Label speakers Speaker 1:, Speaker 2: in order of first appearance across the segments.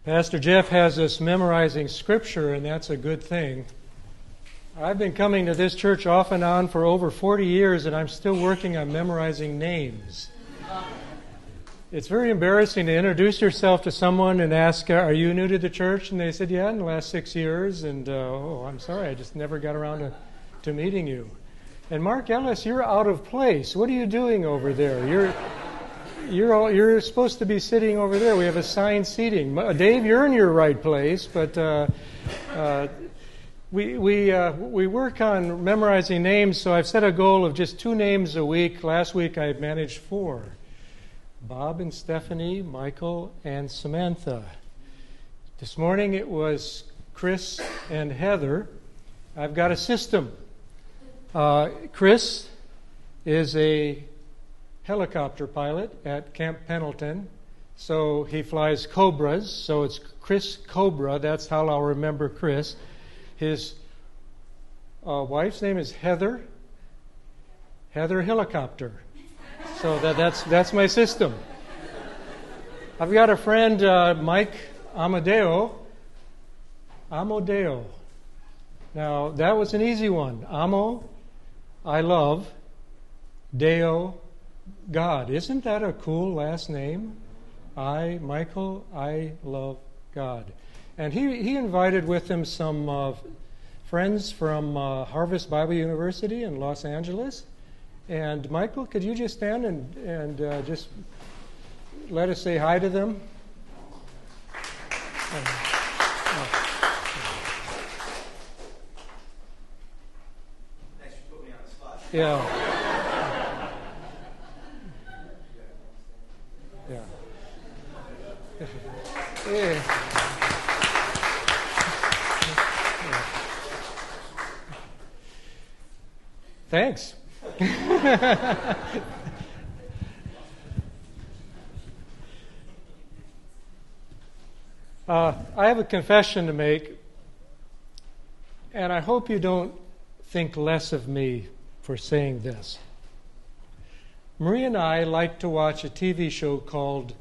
Speaker 1: Pastor Jeff has us memorizing Scripture, and that's a good thing. I've been coming to this church off and on for over 40 years, and I'm still working on memorizing names. It's very embarrassing to introduce yourself to someone and ask, are you new to the church? And they said, yeah, in the last 6 years. And, I'm sorry, I just never got around to meeting you. And Mark Ellis, you're out of place. What are you doing over there? You're supposed to be sitting over there. We have assigned seating. Dave, you're in your right place, but we work on memorizing names. So I've set a goal of just 2 names a week. Last week I managed 4: Bob and Stephanie, Michael and Samantha. This morning it was Chris and Heather. I've got a system. Chris is a helicopter pilot at Camp Pendleton, so he flies Cobras, so it's Chris Cobra. That's how I'll remember Chris. His wife's name is Heather Helicopter. So that's my system. I've got a friend, Mike Amadeo. Now, that was an easy one. Amo, I love. Deo, God. Isn't that a cool last name? Michael, I love God. And he invited with him some friends from Harvest Bible University in Los Angeles. And Michael, could you just stand and just let us say hi to them?
Speaker 2: Thanks for putting me on the spot.
Speaker 1: Yeah. Yeah. Thanks. I have a confession to make, and I hope you don't think less of me for saying this. Marie and I like to watch a TV show called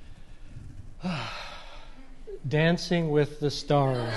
Speaker 1: Dancing with the Stars.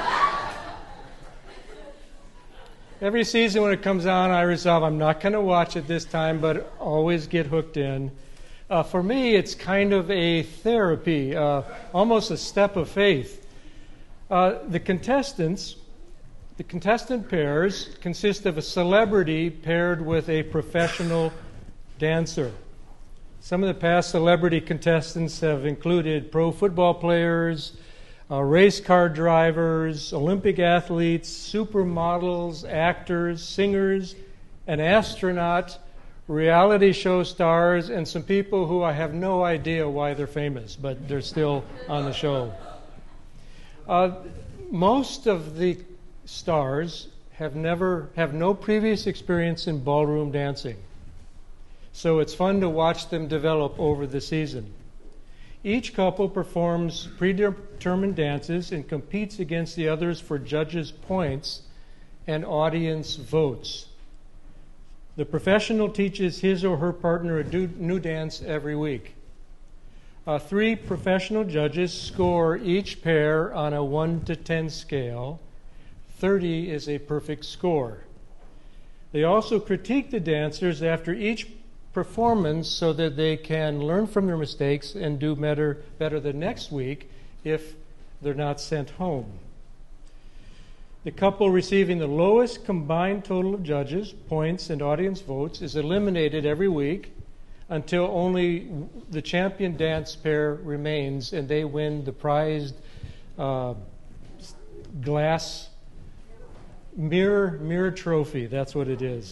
Speaker 1: Every season when it comes on, I resolve I'm not going to watch it this time, but always get hooked in. For me, it's kind of a therapy, almost a step of faith. The contestant pairs consist of a celebrity paired with a professional dancer. Some of the past celebrity contestants have included pro football players, race car drivers, Olympic athletes, supermodels, actors, singers, an astronaut, reality show stars, and some people who I have no idea why they're famous, but they're still on the show. Most of the stars have no previous experience in ballroom dancing, so it's fun to watch them develop over the season. Each couple performs predetermined dances and competes against the others for judges' points and audience votes. The professional teaches his or her partner a new dance every week. 3 professional judges score each pair on a 1 to 10 scale. 30 is a perfect score. They also critique the dancers after each performance so that they can learn from their mistakes and do better the next week if they're not sent home. The couple receiving the lowest combined total of judges, points, and audience votes is eliminated every week until only the champion dance pair remains, and they win the prized glass mirror trophy. That's what it is.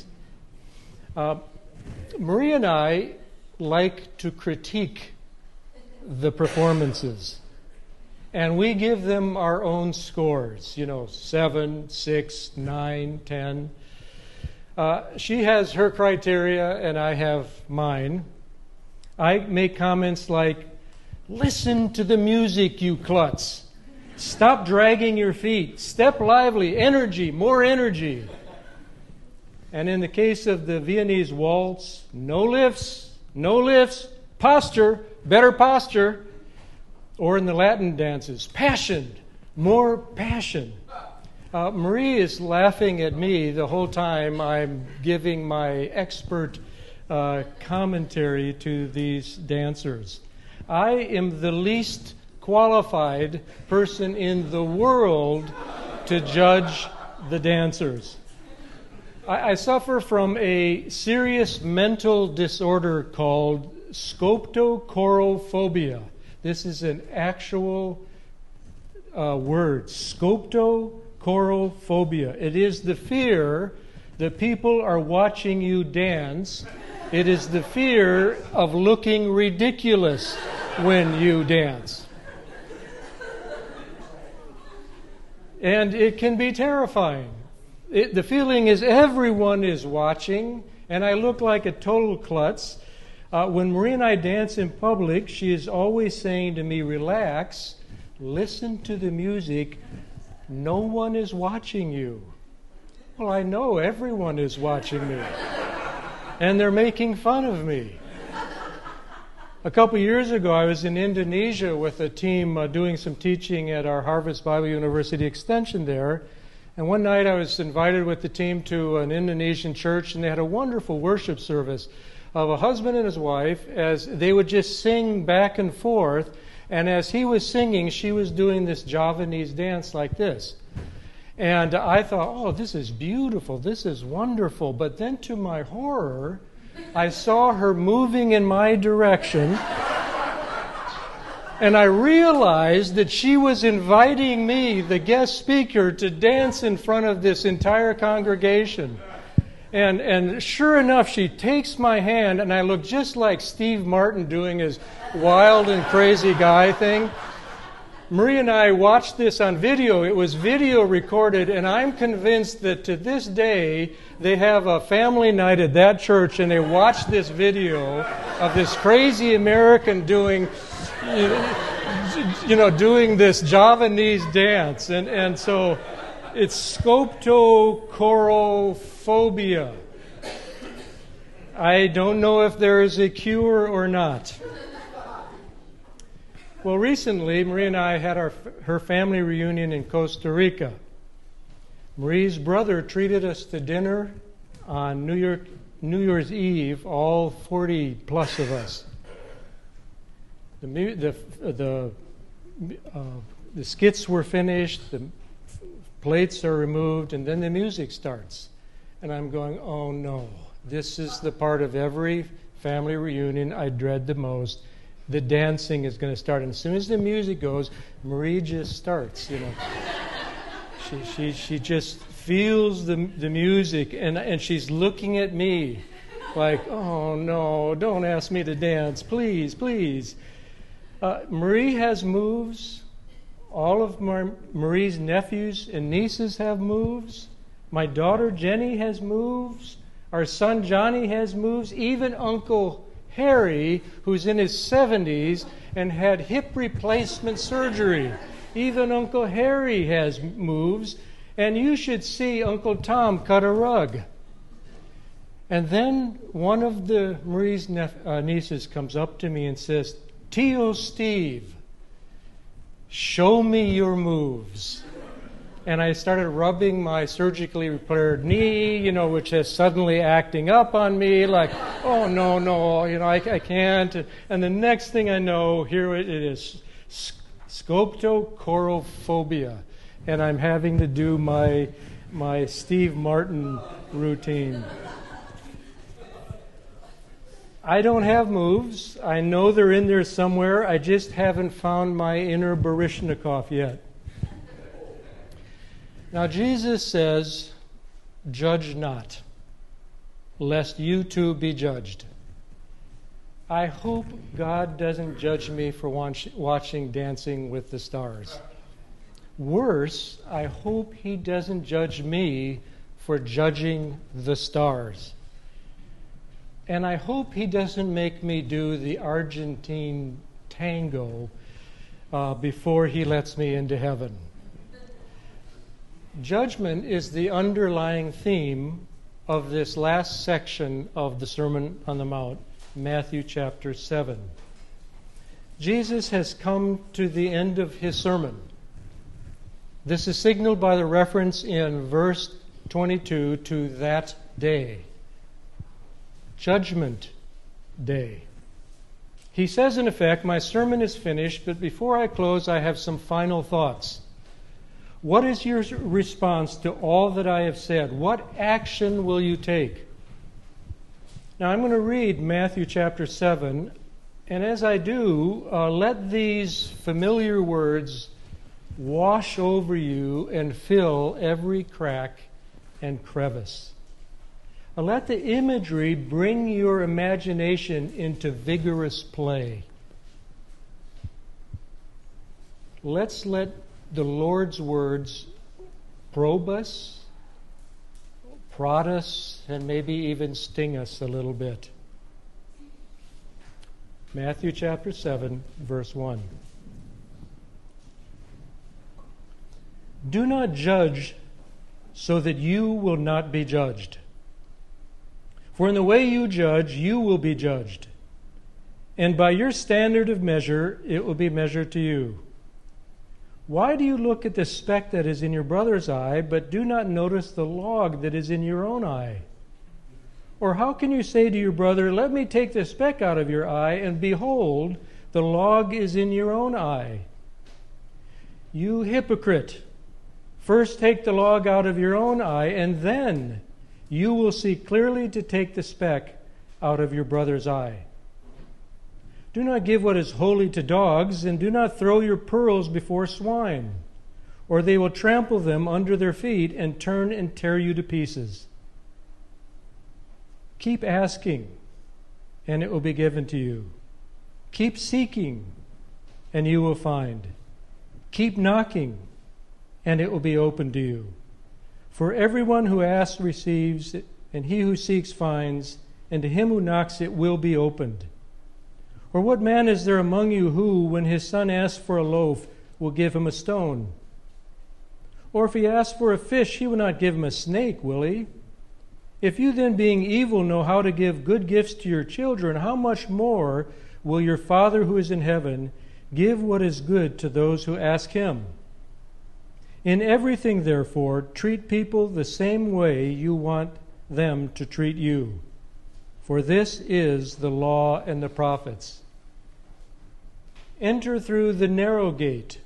Speaker 1: Marie and I like to critique the performances, and we give them our own scores, 7, 6, 9, 10. She has her criteria, and I have mine. I make comments like, "Listen to the music, you klutz. Stop dragging your feet. Step lively. Energy, more energy." And in the case of the Viennese waltz, no lifts, posture, better posture. Or in the Latin dances, passion, more passion. Marie is laughing at me the whole time I'm giving my expert commentary to these dancers. I am the least qualified person in the world to judge the dancers. I suffer from a serious mental disorder called scoptochorophobia. This is an actual word, scoptochorophobia. It is the fear that people are watching you dance. It is the fear of looking ridiculous when you dance. And it can be terrifying. The feeling is everyone is watching, and I look like a total klutz. When Marie and I dance in public, she is always saying to me, relax, listen to the music, no one is watching you. Well, I know everyone is watching me, and they're making fun of me. A couple years ago, I was in Indonesia with a team doing some teaching at our Harvest Bible University extension there. And one night I was invited with the team to an Indonesian church, and they had a wonderful worship service of a husband and his wife as they would just sing back and forth. And as he was singing, she was doing this Javanese dance like this. And I thought, oh, this is beautiful, this is wonderful. But then to my horror, I saw her moving in my direction, and I realized that she was inviting me, the guest speaker, to dance in front of this entire congregation. And sure enough, she takes my hand, and I look just like Steve Martin doing his wild and crazy guy thing. Marie and I watched this on video. It was video recorded, and I'm convinced that to this day they have a family night at that church, and they watch this video of this crazy American doing this Javanese dance. And so it's scoptochorophobia. I don't know if there is a cure or not. Well, recently, Marie and I had her family reunion in Costa Rica. Marie's brother treated us to dinner on New Year's Eve, all 40 plus of us. The skits were finished, the plates are removed, and then the music starts. And I'm going, oh no, this is the part of every family reunion I dread the most. The dancing is going to start. And as soon as the music goes, Marie just starts, She just feels the music, and she's looking at me like, oh no, don't ask me to dance, please, please. Marie has moves. All of Marie's nephews and nieces have moves. My daughter Jenny has moves. Our son Johnny has moves. Even Uncle Harry, who's in his 70s and had hip replacement surgery. Even Uncle Harry has moves. And you should see Uncle Tom cut a rug. And then one of the Marie's nieces comes up to me and says, Tio Steve, show me your moves. And I started rubbing my surgically repaired knee, which is suddenly acting up on me, like, oh, no, I can't. And the next thing I know, here it is, scoptochorophobia. And I'm having to do my Steve Martin routine. I don't have moves. I know they're in there somewhere. I just haven't found my inner Baryshnikov yet. Now, Jesus says, judge not, lest you too be judged. I hope God doesn't judge me for watching Dancing with the Stars. Worse, I hope He doesn't judge me for judging the stars. And I hope He doesn't make me do the Argentine tango before He lets me into heaven. Judgment is the underlying theme of this last section of the Sermon on the Mount, Matthew chapter 7. Jesus has come to the end of his sermon. This is signaled by the reference in verse 22 to that day, Judgment Day. He says, in effect, my sermon is finished, but before I close, I have some final thoughts. What is your response to all that I have said? What action will you take? Now, I'm going to read Matthew chapter 7, and as I do, let these familiar words wash over you and fill every crack and crevice. Let the imagery bring your imagination into vigorous play. Let's let the Lord's words probe us, prod us, and maybe even sting us a little bit. Matthew chapter 7, verse 1. Do not judge so that you will not be judged. For in the way you judge, you will be judged. And by your standard of measure, it will be measured to you. Why do you look at the speck that is in your brother's eye, but do not notice the log that is in your own eye? Or how can you say to your brother, let me take the speck out of your eye, and behold, the log is in your own eye? You hypocrite! First take the log out of your own eye, and then you will see clearly to take the speck out of your brother's eye. Do not give what is holy to dogs, and do not throw your pearls before swine, or they will trample them under their feet and turn and tear you to pieces. Keep asking, and it will be given to you. Keep seeking, and you will find. Keep knocking, and it will be opened to you. For everyone who asks receives, and he who seeks finds, and to him who knocks it will be opened. Or what man is there among you who, when his son asks for a loaf, will give him a stone? Or if he asks for a fish, he will not give him a snake, will he? If you then, being evil, know how to give good gifts to your children, how much more will your Father who is in heaven give what is good to those who ask him? In everything, therefore, treat people the same way you want them to treat you. For this is the law and the prophets. Enter through the narrow gate.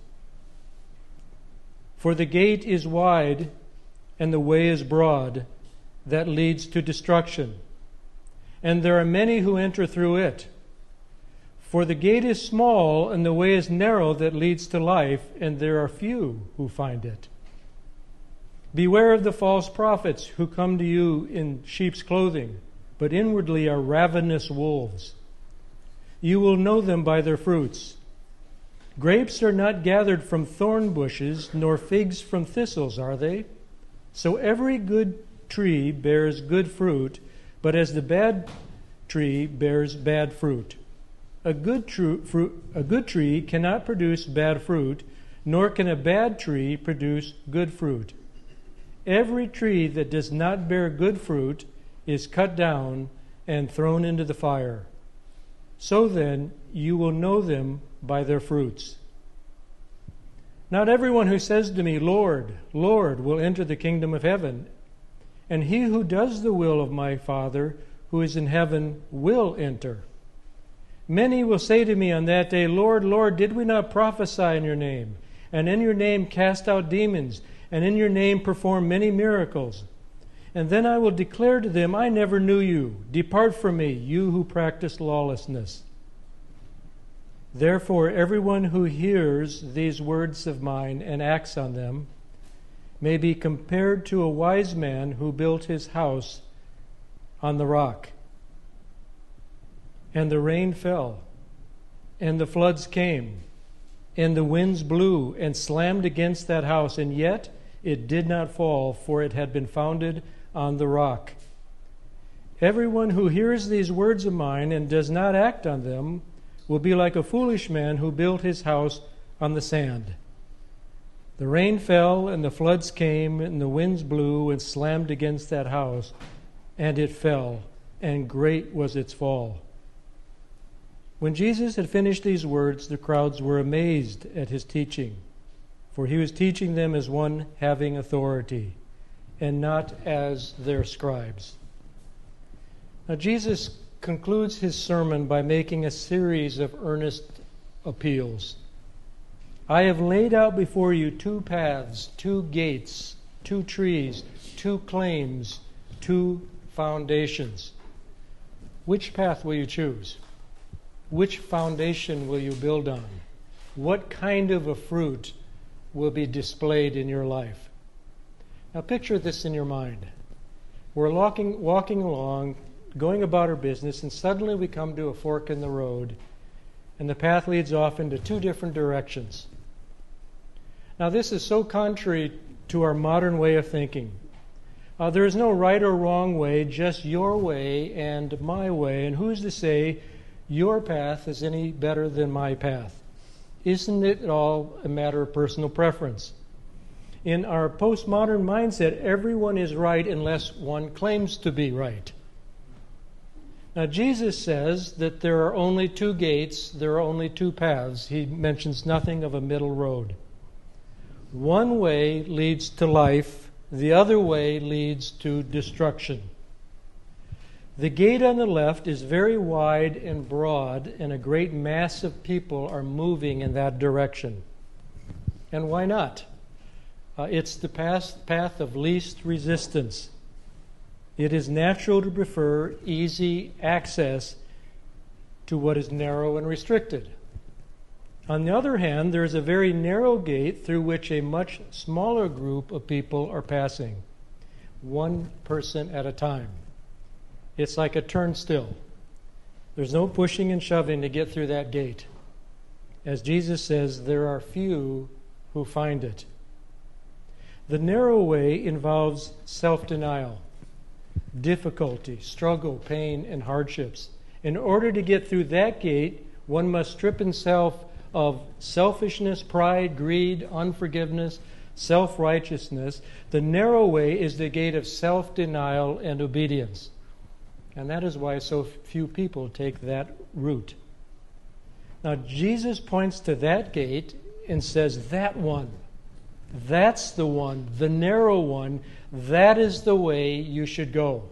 Speaker 1: For the gate is wide and the way is broad that leads to destruction, and there are many who enter through it. For the gate is small and the way is narrow that leads to life, and there are few who find it. Beware of the false prophets who come to you in sheep's clothing, but inwardly are ravenous wolves. You will know them by their fruits. Grapes are not gathered from thorn bushes, nor figs from thistles, are they? So every good tree bears good fruit, but as the bad tree bears bad fruit. A good tree cannot produce bad fruit, nor can a bad tree produce good fruit. Every tree that does not bear good fruit is cut down and thrown into the fire. So then, you will know them by their fruits. Not everyone who says to me, Lord, Lord, will enter the kingdom of heaven, and he who does the will of my Father who is in heaven will enter. Many will say to me on that day, Lord, Lord, did we not prophesy in your name, and in your name cast out demons, and in your name perform many miracles? And then I will declare to them, I never knew you. Depart from me, you who practice lawlessness. Therefore, everyone who hears these words of mine and acts on them may be compared to a wise man who built his house on the rock. And the rain fell, and the floods came, and the winds blew and slammed against that house, and yet it did not fall, for it had been founded on the rock. Everyone who hears these words of mine and does not act on them will be like a foolish man who built his house on the sand. The rain fell, and the floods came, and the winds blew and slammed against that house, and it fell, and great was its fall. When Jesus had finished these words, the crowds were amazed at his teaching, for he was teaching them as one having authority, and not as their scribes. Now, Jesus concludes his sermon by making a series of earnest appeals. I have laid out before you two paths, two gates, two trees, two claims, two foundations. Which path will you choose? Which foundation will you build on? What kind of a fruit will be displayed in your life? Now picture this in your mind. We're walking along, going about our business, and suddenly we come to a fork in the road, and the path leads off into two different directions. Now this is so contrary to our modern way of thinking. There is no right or wrong way, just your way and my way, and who's to say your path is any better than my path? Isn't it all a matter of personal preference? In our postmodern mindset, everyone is right unless one claims to be right. Now, Jesus says that there are only two gates, there are only two paths. He mentions nothing of a middle road. One way leads to life, the other way leads to destruction. The gate on the left is very wide and broad, and a great mass of people are moving in that direction. And why not? It's the path of least resistance. It is natural to prefer easy access to what is narrow and restricted. On the other hand, there is a very narrow gate through which a much smaller group of people are passing, one person at a time. It's like a turnstile. There's no pushing and shoving to get through that gate. As Jesus says, there are few who find it. The narrow way involves self-denial, difficulty, struggle, pain, and hardships. In order to get through that gate, one must strip himself of selfishness, pride, greed, unforgiveness, self-righteousness. The narrow way is the gate of self-denial and obedience. And that is why so few people take that route. Now, Jesus points to that gate and says, that one, that's the one, the narrow one, that is the way you should go.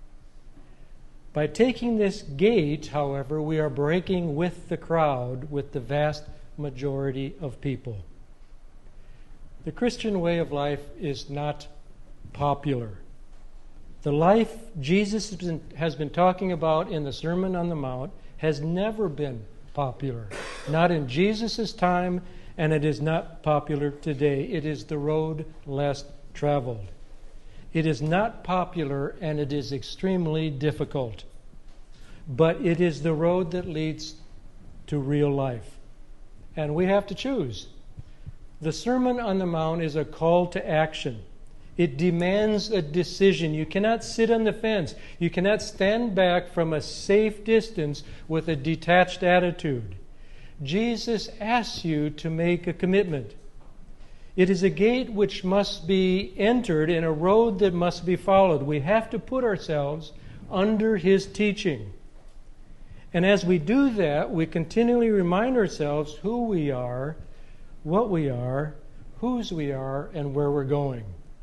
Speaker 1: By taking this gate, however, we are breaking with the crowd, with the vast majority of people. The Christian way of life is not popular. The life Jesus has been talking about in the Sermon on the Mount has never been popular. Not in Jesus' time, and it is not popular today. It is the road less traveled. It is not popular, and it is extremely difficult. But it is the road that leads to real life. And we have to choose. The Sermon on the Mount is a call to action. It demands a decision. You cannot sit on the fence. You cannot stand back from a safe distance with a detached attitude. Jesus asks you to make a commitment. It is a gate which must be entered and a road that must be followed. We have to put ourselves under his teaching. And as we do that, we continually remind ourselves who we are, what we are, whose we are, and where we're going.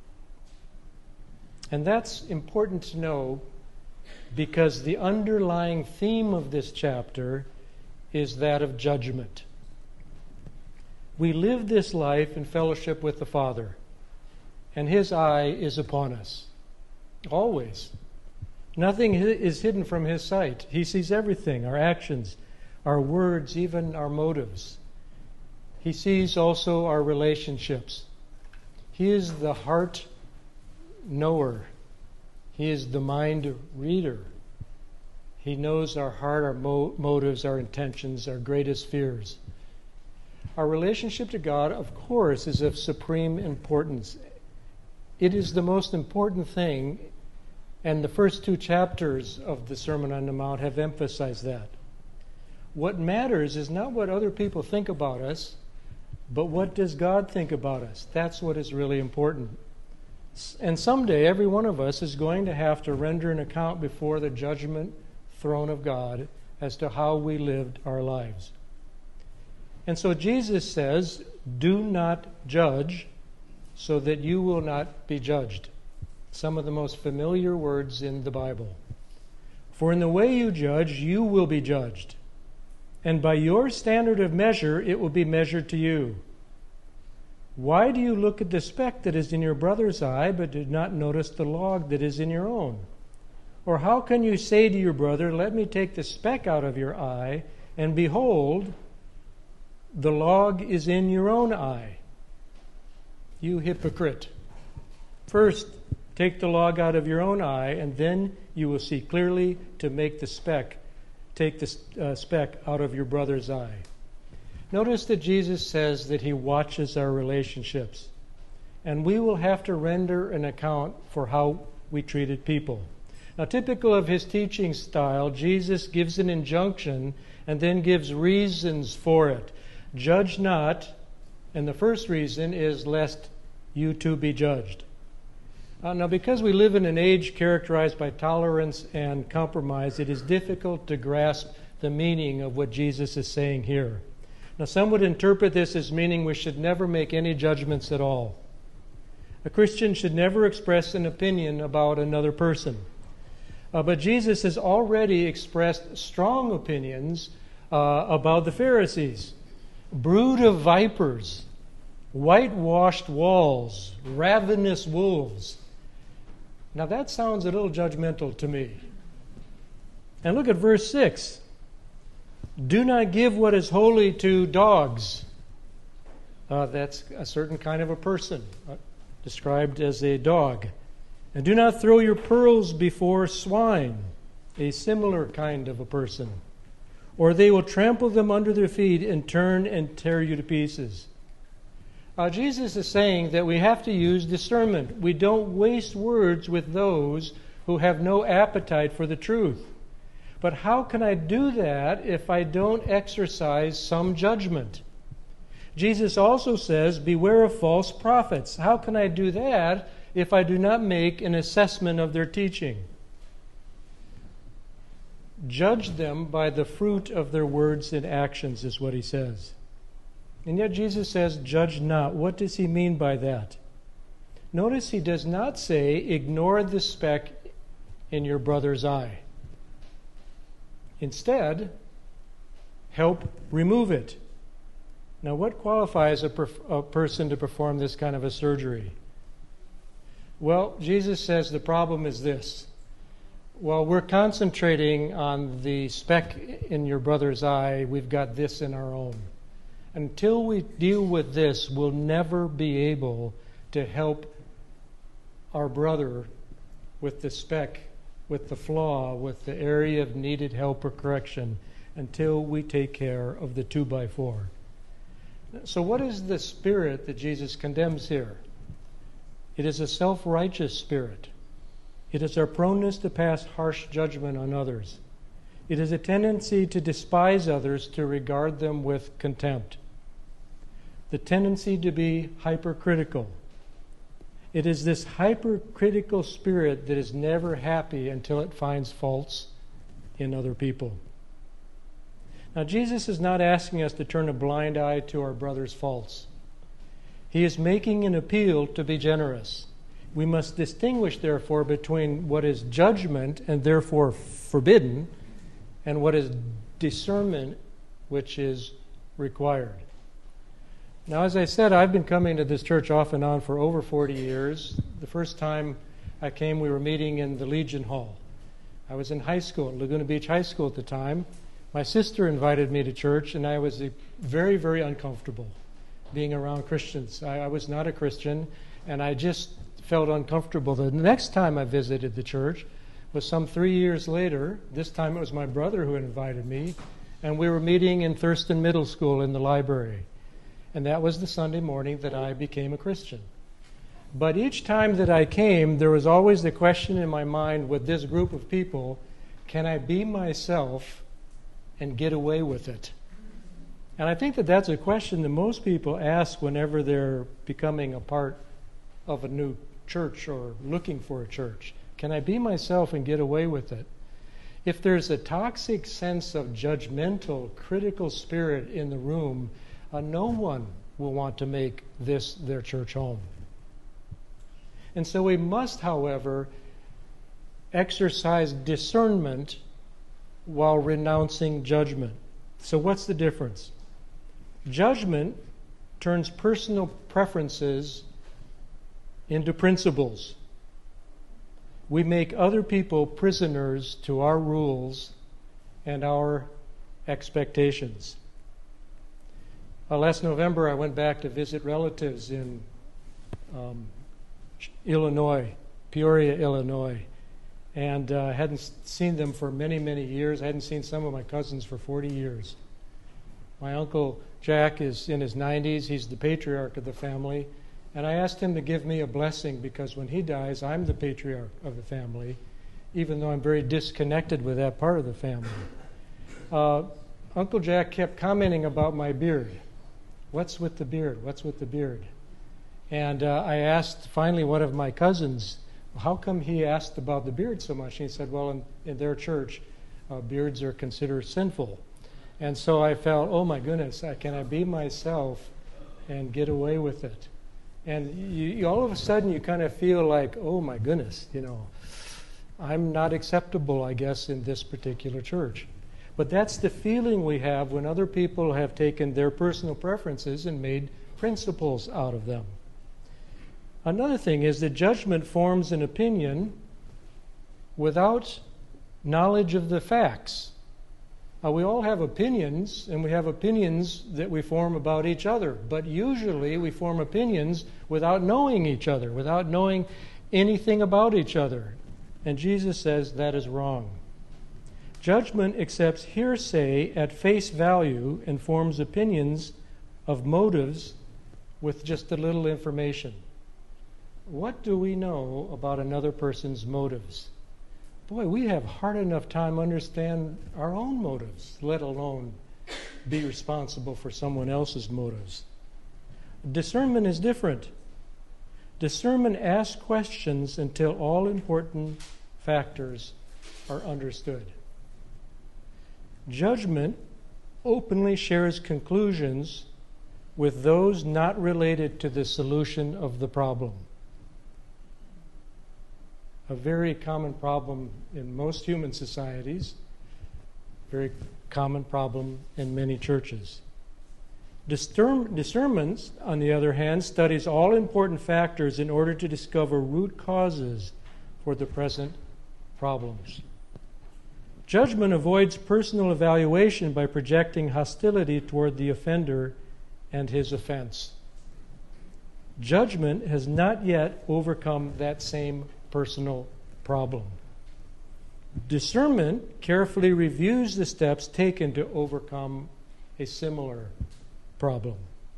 Speaker 1: And that's important to know because the underlying theme of this chapter is that of judgment. We live this life in fellowship with the Father, and his eye is upon us, always. Nothing is hidden from his sight. He sees everything, our actions, our words, even our motives. He sees also our relationships. He is the heart knower. He is the mind reader. He knows our heart, our motives, our intentions, our greatest fears. Our relationship to God, of course, is of supreme importance. It is the most important thing, and the first two chapters of the Sermon on the Mount have emphasized that. What matters is not what other people think about us, but what does God think about us? That's what is really important. And someday, every one of us is going to have to render an account before the judgment throne of God as to how we lived our lives. And so Jesus says, do not judge so that you will not be judged. Some of the most familiar words in the Bible. For in the way you judge, you will be judged. And by your standard of measure, it will be measured to you. Why do you look at the speck that is in your brother's eye, but do not notice the log that is in your own? Or how can you say to your brother, let me take the speck out of your eye, and behold, the log is in your own eye? You hypocrite. First, take the log out of your own eye, and then you will see clearly to make the speck, take the speck out of your brother's eye. Notice that Jesus says that he watches our relationships, and we will have to render an account for how we treated people. Now, typical of his teaching style, Jesus gives an injunction and then gives reasons for it. Judge not, and the first reason is lest you too be judged. Now, because we live in an age characterized by tolerance and compromise, it is difficult to grasp the meaning of what Jesus is saying here. Now, some would interpret this as meaning we should never make any judgments at all. A Christian should never express an opinion about another person. But Jesus has already expressed strong opinions about the Pharisees. Brood of vipers, whitewashed walls, ravenous wolves. Now that sounds a little judgmental to me. And look at verse 6. Do not give what is holy to dogs. That's a certain kind of a person, described as a dog. And do not throw your pearls before swine, a similar kind of a person. Or they will trample them under their feet and turn and tear you to pieces. Jesus is saying that we have to use discernment. We don't waste words with those who have no appetite for the truth. But how can I do that if I don't exercise some judgment? Jesus also says, beware of false prophets. How can I do that if I do not make an assessment of their teaching? Judge them by the fruit of their words and actions, is what he says. And yet Jesus says, judge not. What does he mean by that? Notice he does not say, ignore the speck in your brother's eye. Instead, help remove it. Now, what qualifies a person to perform this kind of a surgery? Well, Jesus says the problem is this. While we're concentrating on the speck in your brother's eye, we've got this in our own. Until we deal with this, we'll never be able to help our brother with the speck, with the flaw, with the area of needed help or correction, until we take care of the 2x4. So what is the spirit that Jesus condemns here? It is a self-righteous spirit. It is our proneness to pass harsh judgment on others. It is a tendency to despise others, to regard them with contempt. The tendency to be hypercritical. It is this hypercritical spirit that is never happy until it finds faults in other people. Now, Jesus is not asking us to turn a blind eye to our brother's faults. He is making an appeal to be generous. We must distinguish, therefore, between what is judgment and therefore forbidden and what is discernment, which is required. Now, as I said, I've been coming to this church off and on for over 40 years. The first time I came, we were meeting in the Legion Hall. I was in high school, Laguna Beach High School at the time. My sister invited me to church, and I was very, very uncomfortable being around Christians. I was not a Christian, and I just felt uncomfortable. The next time I visited the church was some 3 years later. This time it was my brother who invited me, and we were meeting in Thurston Middle School in the library. And that was the Sunday morning that I became a Christian. But each time that I came, there was always the question in my mind with this group of people, can I be myself and get away with it? And I think that that's a question that most people ask whenever they're becoming a part of a new church or looking for a church. Can I be myself and get away with it? If there's a toxic sense of judgmental, critical spirit in the room, no one will want to make this their church home. And so we must, however, exercise discernment while renouncing judgment. So what's the difference? Judgment turns personal preferences into principles. We make other people prisoners to our rules and our expectations. Last November, I went back to visit relatives in Illinois, Peoria, Illinois, and I hadn't seen them for many, many years. I hadn't seen some of my cousins for 40 years. My uncle Jack is in his 90s. He's the patriarch of the family. And I asked him to give me a blessing because when he dies, I'm the patriarch of the family, even though I'm very disconnected with that part of the family. Uncle Jack kept commenting about my beard. What's with the beard? What's with the beard? And I asked finally one of my cousins, how come he asked about the beard so much? And he said, well, in their church, beards are considered sinful. And so I felt, oh my goodness, can I be myself and get away with it? And you all of a sudden you kind of feel like, oh my goodness, I'm not acceptable, I guess, in this particular church. But that's the feeling we have when other people have taken their personal preferences and made principles out of them. Another thing is that judgment forms an opinion without knowledge of the facts. We all have opinions, and we have opinions that we form about each other. But usually we form opinions without knowing each other, without knowing anything about each other. And Jesus says that is wrong. Judgment accepts hearsay at face value and forms opinions of motives with just a little information. What do we know about another person's motives? Boy, we have hard enough time understand our own motives, let alone be responsible for someone else's motives. Discernment is different. Discernment asks questions until all important factors are understood. Judgment openly shares conclusions with those not related to the solution of the problem. A very common problem in most human societies, very common problem in many churches. Discernment, on the other hand, studies all important factors in order to discover root causes for the present problems. Judgment avoids personal evaluation by projecting hostility toward the offender and his offense. Judgment has not yet overcome that same personal problem. Discernment carefully reviews the steps taken to overcome a similar problem.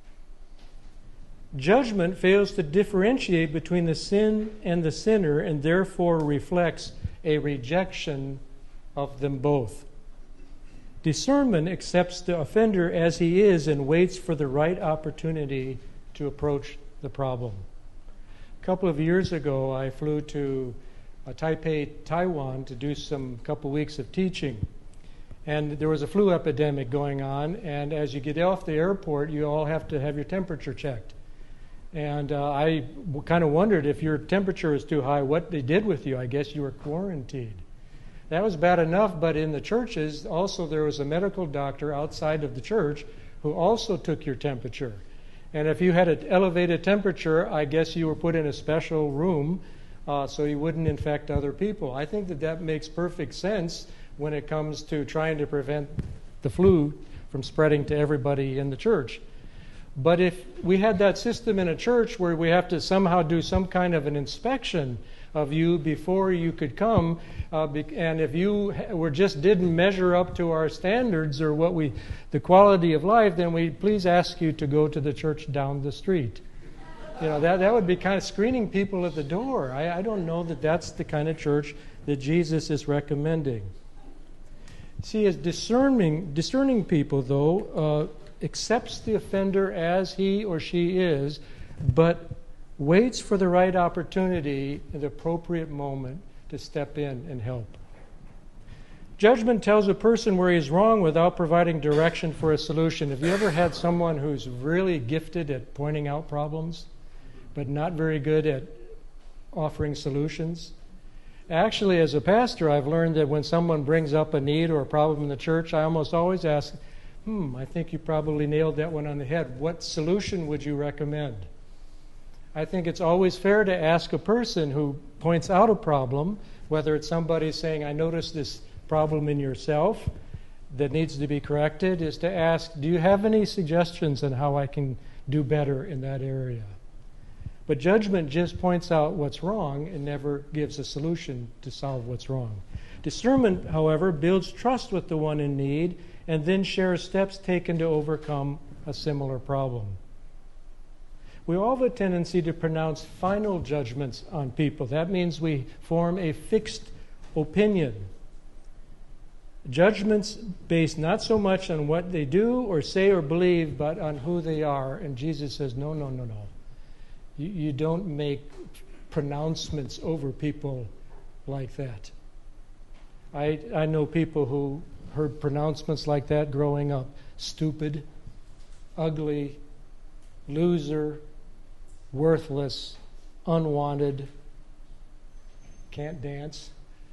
Speaker 1: Judgment fails to differentiate between the sin and the sinner and therefore reflects a rejection of them both. Discernment accepts the offender as he is and waits for the right opportunity to approach the problem. A couple of years ago, I flew to Taipei, Taiwan, to do some couple weeks of teaching. And there was a flu epidemic going on, and as you get off the airport, you all have to have your temperature checked. And I kind of wondered if your temperature is too high, what they did with you. I guess you were quarantined. That was bad enough, but in the churches, also there was a medical doctor outside of the church who also took your temperature. And if you had an elevated temperature, I guess you were put in a special room so you wouldn't infect other people. I think that makes perfect sense when it comes to trying to prevent the flu from spreading to everybody in the church. But if we had that system in a church where we have to somehow do some kind of an inspection of you before you could come, and if you didn't measure up to our standards or the quality of life, then we please ask you to go to the church down the street. That would be kind of screening people at the door. I don't know that that's the kind of church that Jesus is recommending. See, as discerning people, though, accepts the offender as he or she is, but waits for the right opportunity at the appropriate moment to step in and help. Judgment tells a person where he's wrong without providing direction for a solution. Have you ever had someone who's really gifted at pointing out problems, but not very good at offering solutions? Actually, as a pastor, I've learned that when someone brings up a need or a problem in the church, I almost always ask, I think you probably nailed that one on the head. What solution would you recommend? I think it's always fair to ask a person who points out a problem, whether it's somebody saying, I noticed this problem in yourself that needs to be corrected, is to ask, do you have any suggestions on how I can do better in that area? But judgment just points out what's wrong and never gives a solution to solve what's wrong. Discernment, however, builds trust with the one in need and then shares steps taken to overcome a similar problem. We all have a tendency to pronounce final judgments on people. That means we form a fixed opinion. Judgments based not so much on what they do or say or believe, but on who they are. And Jesus says, no. You don't make pronouncements over people like that. I know people who heard pronouncements like that growing up. Stupid, ugly, loser, worthless, unwanted, can't dance.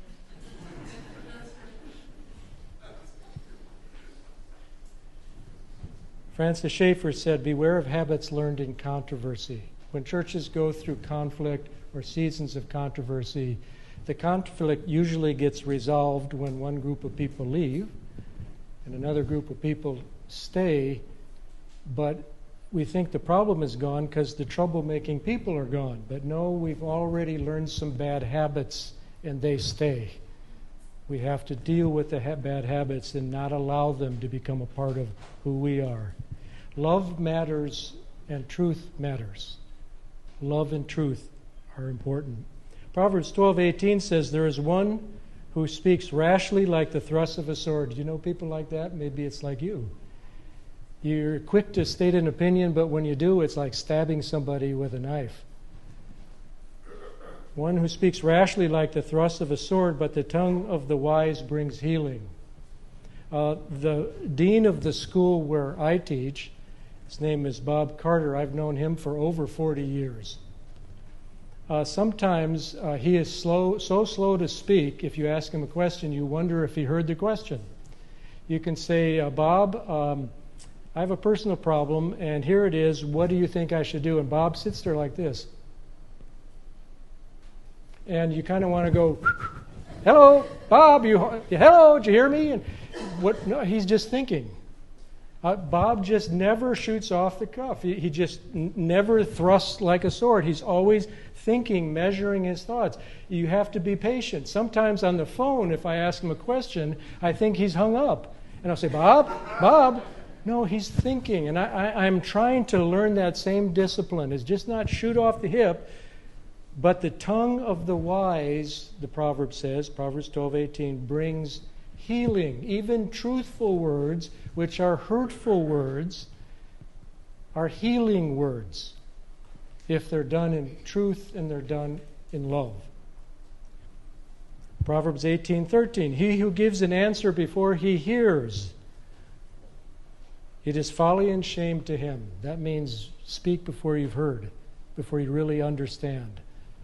Speaker 1: Francis Schaeffer said, beware of habits learned in controversy. When churches go through conflict or seasons of controversy, the conflict usually gets resolved when one group of people leave and another group of people stay, but we think the problem is gone because the troublemaking people are gone. But no, we've already learned some bad habits and they stay. We have to deal with the bad habits and not allow them to become a part of who we are. Love matters and truth matters. Love and truth are important. Proverbs 12:18 says, there is one who speaks rashly like the thrust of a sword. Do you know people like that? Maybe it's like you. You're quick to state an opinion, but when you do, it's like stabbing somebody with a knife. One who speaks rashly like the thrust of a sword, but the tongue of the wise brings healing. The dean of the school where I teach, his name is Bob Carter. I've known him for over 40 years. Sometimes he is so slow to speak, if you ask him a question, you wonder if he heard the question. You can say, Bob, I have a personal problem, and here it is. What do you think I should do? And Bob sits there like this. And you kind of want to go, hello, Bob, hello, did you hear me? And what? No, he's just thinking. Bob just never shoots off the cuff. He just never thrusts like a sword. He's always thinking, measuring his thoughts. You have to be patient. Sometimes on the phone, if I ask him a question, I think he's hung up. And I'll say, Bob. No, he's thinking. And I'm trying to learn that same discipline. It's just not shoot off the hip, but the tongue of the wise, the proverb says, Proverbs 12:18, brings healing. Even truthful words, which are hurtful words, are healing words if they're done in truth and they're done in love. Proverbs 18:13, he who gives an answer before he hears, it is folly and shame to him. That means speak before you've heard, before you really understand.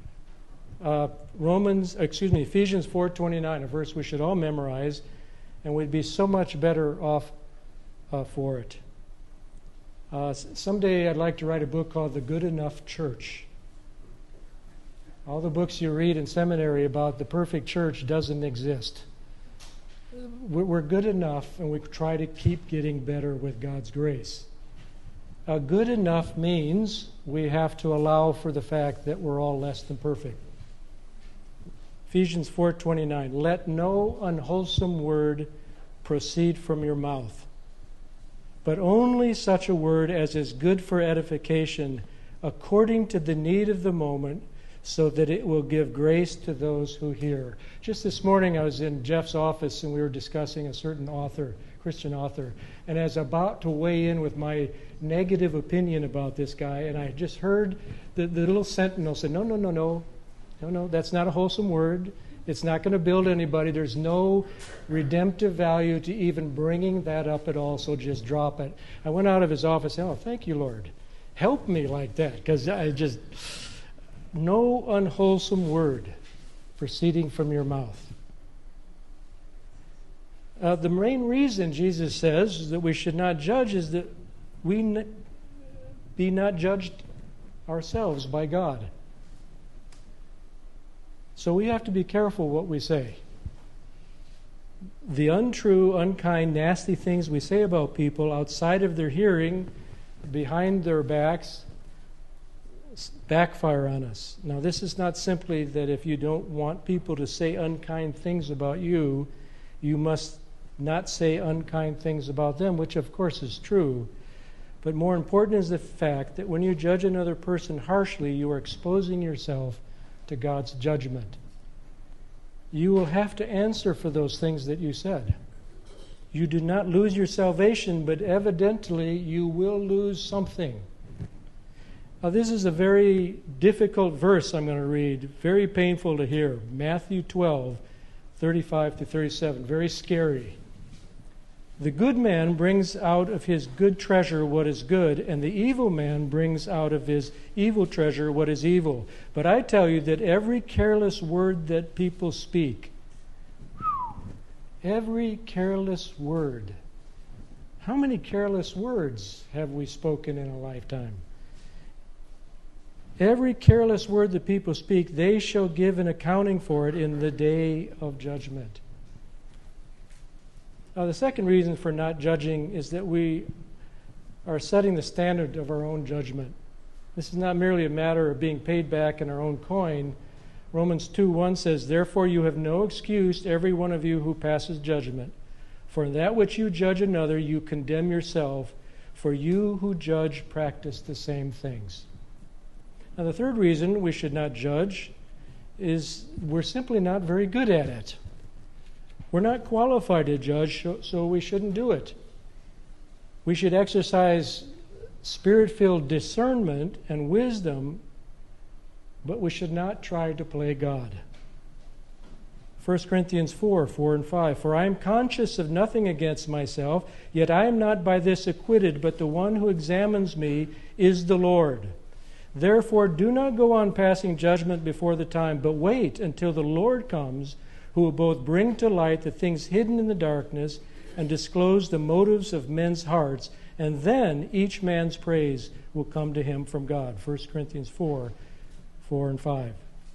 Speaker 1: Ephesians 4:29, a verse we should all memorize, and we'd be so much better off for it. Someday I'd like to write a book called The Good Enough Church. All the books you read in seminary about the perfect church doesn't exist. We're good enough, and we try to keep getting better with God's grace. Good enough means we have to allow for the fact that we're all less than perfect. Ephesians 4:29, let no unwholesome word proceed from your mouth, but only such a word as is good for edification according to the need of the moment, so that it will give grace to those who hear. Just this morning I was in Jeff's office and we were discussing a certain author, Christian author, and I was about to weigh in with my negative opinion about this guy, and I just heard the little sentinel say, no, that's not a wholesome word. It's not going to build anybody. There's no redemptive value to even bringing that up at all, so just drop it. I went out of his office, oh, thank you, Lord. Help me like that, because no unwholesome word proceeding from your mouth. The main reason Jesus says that we should not judge is that we be not judged ourselves by God. So we have to be careful what we say. The untrue, unkind, nasty things we say about people outside of their hearing, behind their backs, backfire on us. Now, this is not simply that if you don't want people to say unkind things about you, you must not say unkind things about them, which of course is true. But more important is the fact that when you judge another person harshly, you are exposing yourself to God's judgment. You will have to answer for those things that you said. You do not lose your salvation, but evidently you will lose something. Now, this is a very difficult verse I'm going to read, very painful to hear. Matthew 12, 35 to 37, very scary. The good man brings out of his good treasure what is good, and the evil man brings out of his evil treasure what is evil. But I tell you that every careless word that people speak, every careless word, how many careless words have we spoken in a lifetime? Every careless word that people speak, they shall give an accounting for it in the day of judgment. Now, the second reason for not judging is that we are setting the standard of our own judgment. This is not merely a matter of being paid back in our own coin. Romans 2:1 says, "Therefore you have no excuse, every one of you who passes judgment. For in that which you judge another, you condemn yourself, for you who judge practice the same things." Now, the third reason we should not judge is we're simply not very good at it. We're not qualified to judge, so we shouldn't do it. We should exercise Spirit-filled discernment and wisdom, but we should not try to play God. 1 Corinthians 4 and 5, "For I am conscious of nothing against myself, yet I am not by this acquitted, but the one who examines me is the Lord. Therefore do not go on passing judgment before the time, but wait until the Lord comes, who will both bring to light the things hidden in the darkness and disclose the motives of men's hearts, and then each man's praise will come to him from God." 1 Corinthians 4 and 5.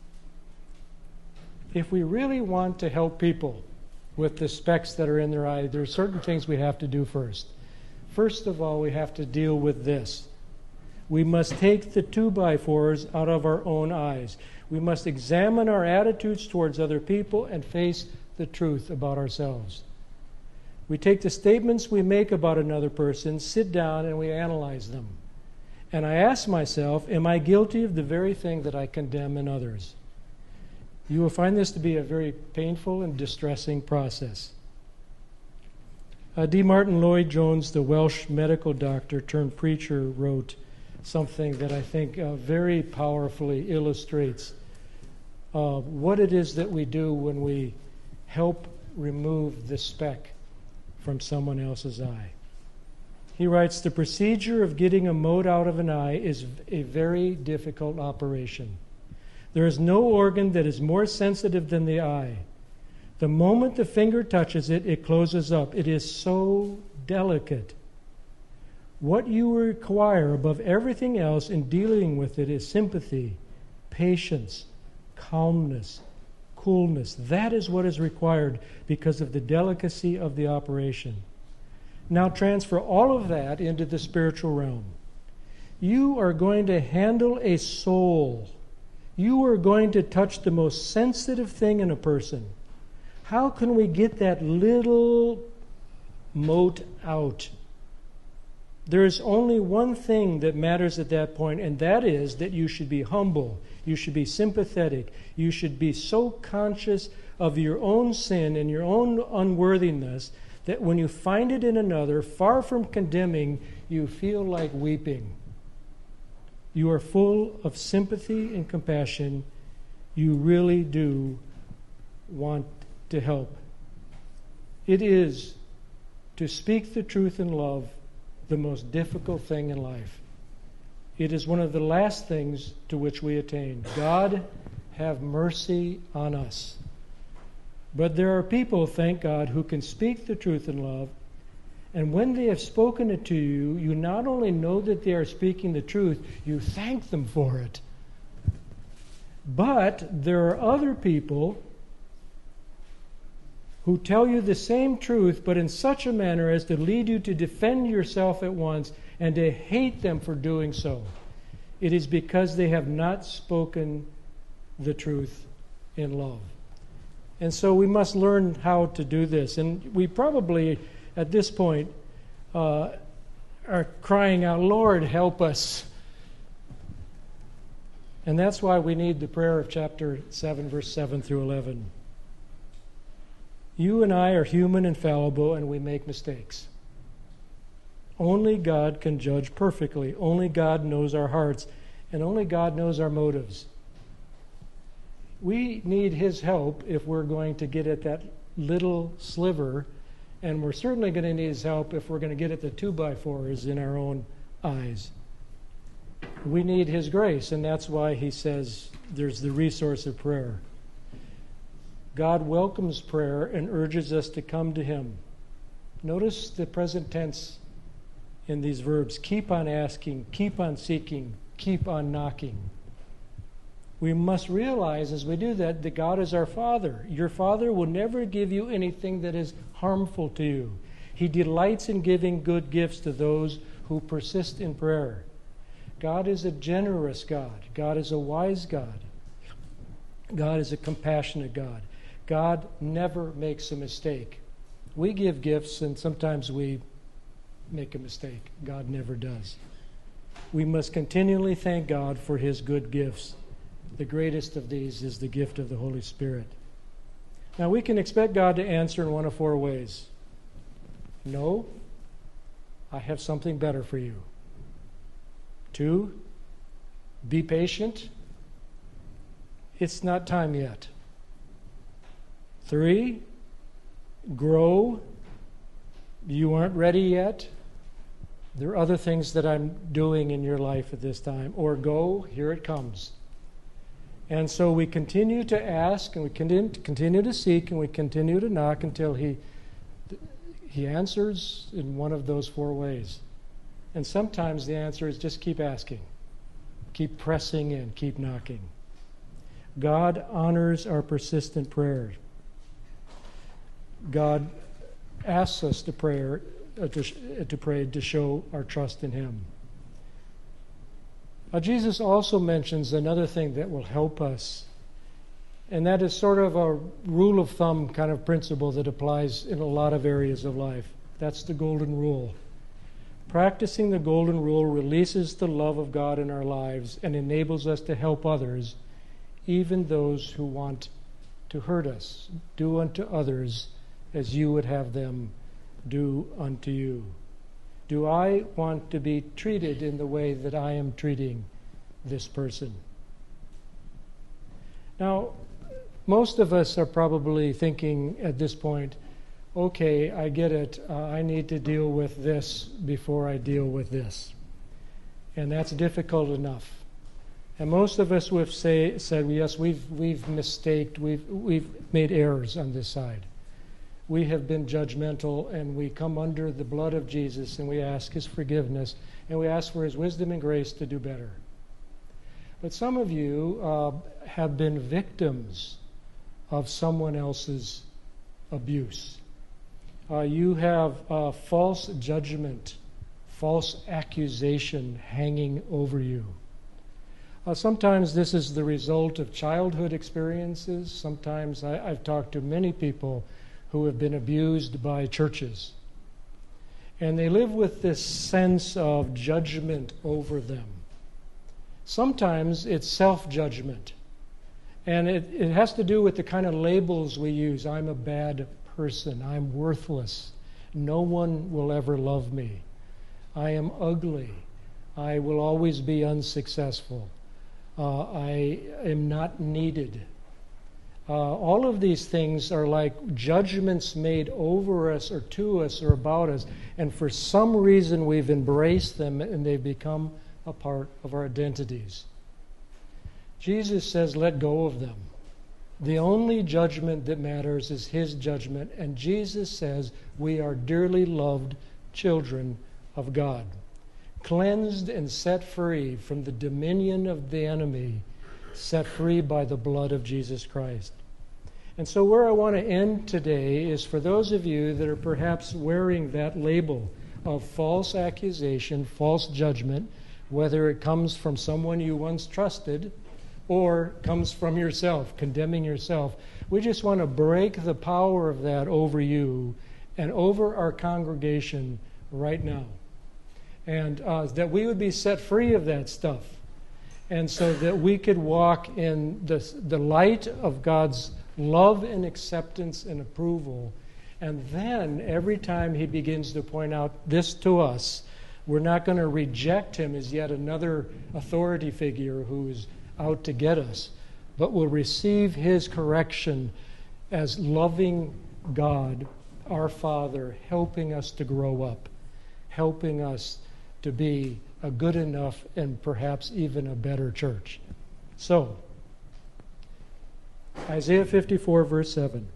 Speaker 1: If we really want to help people with the specks that are in their eye, there are certain things we have to do first. First of all, we have to deal with this. We must take the 2x4s out of our own eyes. We must examine our attitudes towards other people and face the truth about ourselves. We take the statements we make about another person, sit down, and we analyze them. And I ask myself, am I guilty of the very thing that I condemn in others? You will find this to be a very painful and distressing process. D. Martin Lloyd-Jones, the Welsh medical doctor turned preacher, wrote something that I think very powerfully illustrates what it is that we do when we help remove the speck from someone else's eye. He writes, "The procedure of getting a mote out of an eye is a very difficult operation. There is no organ that is more sensitive than the eye. The moment the finger touches it, it closes up. It is so delicate. What you require above everything else in dealing with it is sympathy, patience, calmness, coolness. That is what is required because of the delicacy of the operation. Now transfer all of that into the spiritual realm. You are going to handle a soul. You are going to touch the most sensitive thing in a person. How can we get that little mote out? There is only one thing that matters at that point, and that is that you should be humble. You should be sympathetic. You should be so conscious of your own sin and your own unworthiness that when you find it in another, far from condemning, you feel like weeping. You are full of sympathy and compassion. You really do want to help. It is, to speak the truth in love, the most difficult thing in life. It is one of the last things to which we attain. God, have mercy on us. But there are people, thank God, who can speak the truth in love, and when they have spoken it to you, you not only know that they are speaking the truth, you thank them for it. But there are other people who tell you the same truth, but in such a manner as to lead you to defend yourself at once and to hate them for doing so. It is because they have not spoken the truth in love. And so we must learn how to do this. And we probably, at this point, are crying out, Lord, help us. And that's why we need the prayer of chapter 7, verse 7 through 11. You and I are human and fallible, and we make mistakes. Only God can judge perfectly. Only God knows our hearts, and only God knows our motives. We need His help if we're going to get at that little sliver, and we're certainly going to need His help if we're going to get at the 2x4s in our own eyes. We need His grace, and that's why He says there's the resource of prayer. God welcomes prayer and urges us to come to Him. Notice the present tense in these verbs. Keep on asking, keep on seeking, keep on knocking. We must realize as we do that God is our Father. Your Father will never give you anything that is harmful to you. He delights in giving good gifts to those who persist in prayer. God is a generous God. God is a wise God. God is a compassionate God. God never makes a mistake. We give gifts and sometimes we make a mistake. God never does. We must continually thank God for His good gifts. The greatest of these is the gift of the Holy Spirit. Now we can expect God to answer in one of four ways. No, I have something better for you. 2, be patient. It's not time yet. 3, grow. You aren't ready yet. There are other things that I'm doing in your life at this time. Or go, here it comes. And so we continue to ask, and we continue to seek, and we continue to knock until He answers in one of those four ways. And sometimes the answer is just keep asking. Keep pressing in, keep knocking. God honors our persistent prayer. God asks us to pray to show our trust in Him. Jesus also mentions another thing that will help us, and that is sort of a rule of thumb kind of principle that applies in a lot of areas of life. That's the golden rule. Practicing the golden rule releases the love of God in our lives and enables us to help others, even those who want to hurt us. Do unto others as you would have them do unto you. Do I want to be treated in the way that I am treating this person? Now, most of us are probably thinking at this point, okay, I get it. I need to deal with this before I deal with this. And that's difficult enough. And most of us would said, yes, we've mistaked, we've made errors on this side. We have been judgmental, and we come under the blood of Jesus, and we ask His forgiveness, and we ask for His wisdom and grace to do better. But some of you have been victims of someone else's abuse. You have false judgment, false accusation hanging over you. Sometimes this is the result of childhood experiences. Sometimes I've talked to many people who have been abused by churches. And they live with this sense of judgment over them. Sometimes it's self-judgment. And it has to do with the kind of labels we use. I'm a bad person. I'm worthless. No one will ever love me. I am ugly. I will always be unsuccessful. I am not needed. All of these things are like judgments made over us or to us or about us, and for some reason we've embraced them and they've become a part of our identities. Jesus says, let go of them. The only judgment that matters is His judgment, and Jesus says we are dearly loved children of God, cleansed and set free from the dominion of the enemy, set free by the blood of Jesus Christ. And so where I want to end today is for those of you that are perhaps wearing that label of false accusation, false judgment, whether it comes from someone you once trusted or comes from yourself, condemning yourself. We just want to break the power of that over you and over our congregation right now. And that we would be set free of that stuff. And so that we could walk in the light of God's love and acceptance and approval. And then every time He begins to point out this to us, we're not going to reject Him as yet another authority figure who's out to get us, but we'll receive His correction as loving God, our Father, helping us to grow up, helping us to be a good enough and perhaps even a better church. So, Isaiah 54, verse 7.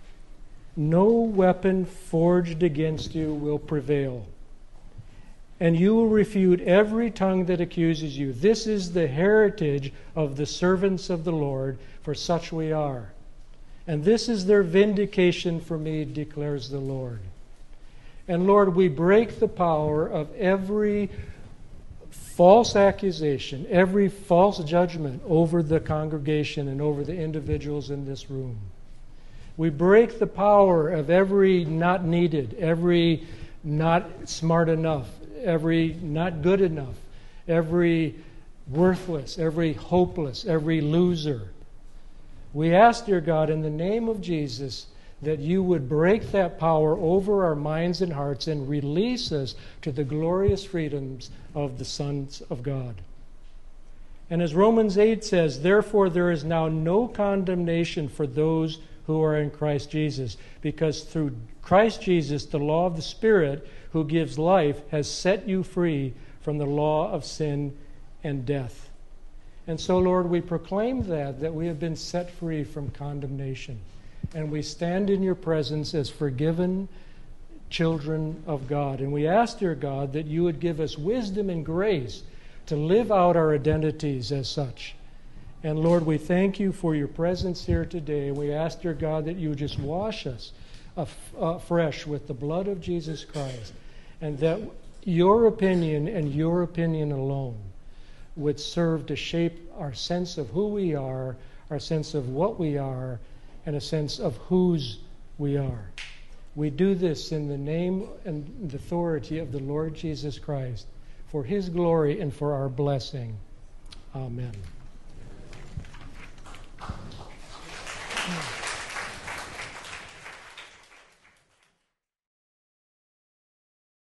Speaker 1: No weapon forged against you will prevail, and you will refute every tongue that accuses you. This is the heritage of the servants of the Lord, for such we are. And this is their vindication for me, declares the Lord. And Lord, we break the power of every false accusation, every false judgment over the congregation and over the individuals in this room. We break the power of every not needed, every not smart enough, every not good enough, every worthless, every hopeless, every loser. We ask, dear God, in the name of Jesus, that you would break that power over our minds and hearts and release us to the glorious freedoms of the sons of God. And as Romans 8 says, therefore there is now no condemnation for those who are in Christ Jesus, because through Christ Jesus, the law of the Spirit who gives life has set you free from the law of sin and death. And so, Lord, we proclaim that we have been set free from condemnation. And we stand in your presence as forgiven children of God. And we ask, dear God, that you would give us wisdom and grace to live out our identities as such. And Lord, we thank you for your presence here today. We ask, dear God, that you would just wash us afresh with the blood of Jesus Christ. And that your opinion and your opinion alone would serve to shape our sense of who we are, our sense of what we are, and a sense of whose we are. We do this in the name and the authority of the Lord Jesus Christ, for His glory and for our blessing. Amen.